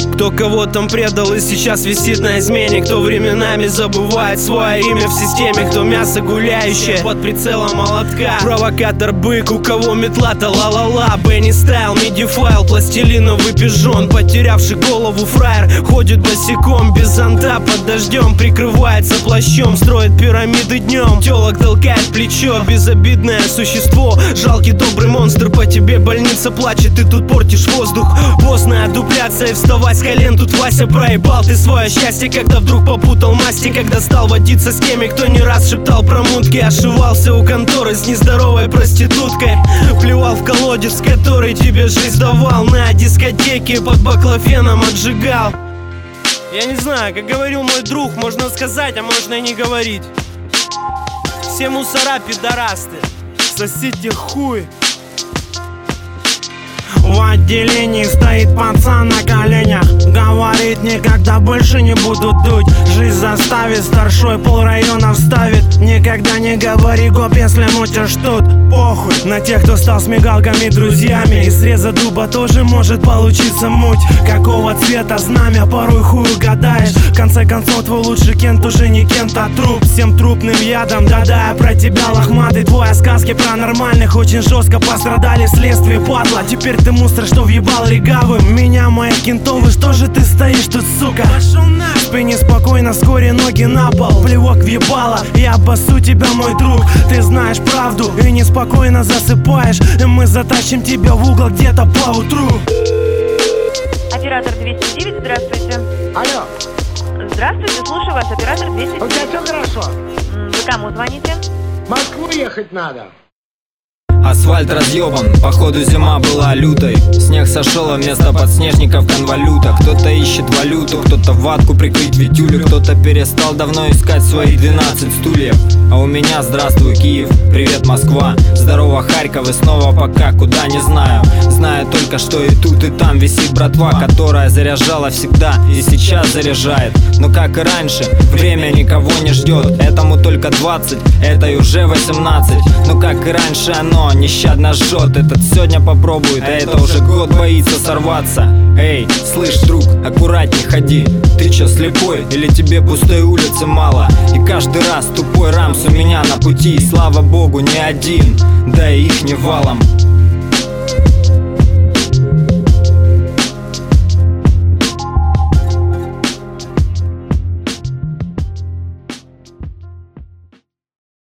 Кто кого там предал и сейчас висит на измене, кто временами забывает свое имя в системе, кто мясо гуляющее под прицелом молотка, провокатор бык, у кого метла-то ла-ла-ла. Бенни Стайл, миди-файл, пластилиновый пижон, потерявший голову фраер ходит босиком, без зонта под дождем, прикрывается плащом, строит пирамиды днем, телок толкает плечо, безобидное существо, жалкий добрый монстр, по тебе больница плачет, ты тут портишь воздух. Постная дупляция, вставать с колен, тут Вася проебал ты свое счастье, когда вдруг попутал масти, когда стал водиться с теми, кто не раз шептал про мутки, ошивался у конторы с нездоровой проституткой, плевал в колодец, который тебе жизнь давал, на дискотеке под баклофеном отжигал. Я не знаю, как говорил мой друг, можно сказать, а можно и не говорить. Все мусора пидорасты, сосите хуй. В отделении стоит пацан на коленях, говорит, никогда больше не буду дуть. Жизнь заставит, старшой полрайона вставит. Никогда не говори гоп, если мутишь тут. Похуй на тех, кто стал с мигалками друзьями. Из среза дуба тоже может получиться муть. Какого цвета знамя, порой хуй угадаешь. В конце концов, твой лучший кент уже не кент, а труп. Всем трупным ядом, да-да, я про тебя лохматый. Твои сказки про нормальных очень жестко пострадали вследствие падла. Теперь ты мусор, что въебал легавым. Меня, моих кентовы, что же ты стоишь тут, сука? Спи неспокойно, вскоре ноги на пол. Плевок въебало, я обоссу тебя, мой друг. Ты знаешь правду и неспокойно засыпаешь, и мы затащим тебя в угол где-то поутру. Оператор 209, здравствуйте. Алло. Здравствуйте, слушаю вас, оператор 209. У тебя все хорошо? Вы кому звоните? В Москву ехать надо. Асфальт разъебан, походу зима была лютой. Снег сошел, а вместо подснежников конвалюта. Кто-то ищет валюту, кто-то ватку прикрыть ветюлю, кто-то перестал давно искать свои 12 стульев. А у меня здравствуй, Киев, привет, Москва. Здорово, Харьков, и снова пока, куда не знаю. Знаю только, что и тут, и там висит братва, которая заряжала всегда и сейчас заряжает. Но как и раньше, время никого не ждет. Этому только 20, этой уже 18. Но как и раньше оно нещадно жжет. Этот сегодня попробует, а это уже год боится сорваться. Эй, слышь, друг, аккуратней ходи. Ты чё, слепой? Или тебе пустой улицы мало? И каждый раз тупой рамс у меня на пути, и слава богу, не один, да и их не валом.